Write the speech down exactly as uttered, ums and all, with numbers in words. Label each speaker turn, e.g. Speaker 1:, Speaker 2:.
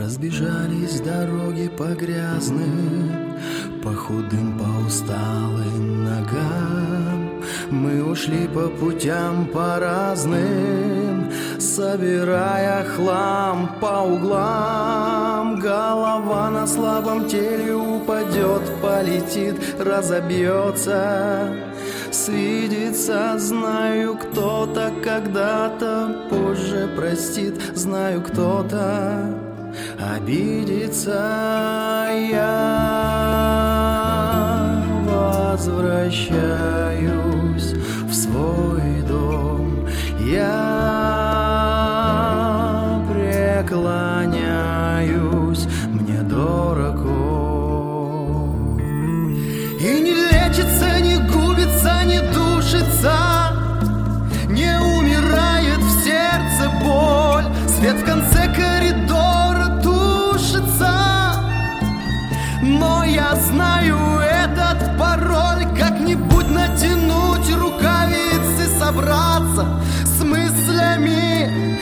Speaker 1: Разбежались дороги по грязным, по худым, по усталым ногам. Мы ушли по путям по разным, собирая хлам по углам. Голова на слабом теле упадет, полетит, разобьется, свидится. Знаю, кто-то когда-то позже простит. Знаю, кто-то обидится. Я возвращаюсь в свой дом. Я преклоняюсь, мне дорог он. И не лечится, не губится, не душится, не умирает в сердце боль. Свет в конце коридора тушится, но я знаю этот пароль. Как-нибудь натянуть рукавицы, собраться с мыслями